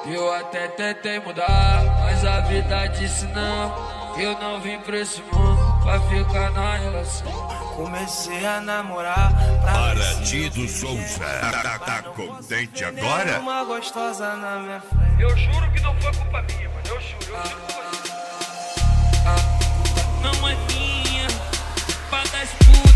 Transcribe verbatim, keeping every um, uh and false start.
Eu até tentei mudar, mas a vida disse não. Eu não vim pra esse mundo pra ficar na relação. Comecei a namorar pra Paradido Souza, tá, tá contente agora? Uma gostosa na minha frente. Eu juro que não foi culpa minha, mano. Eu juro, eu juro que foi. A culpa não é minha, pra dar escudo.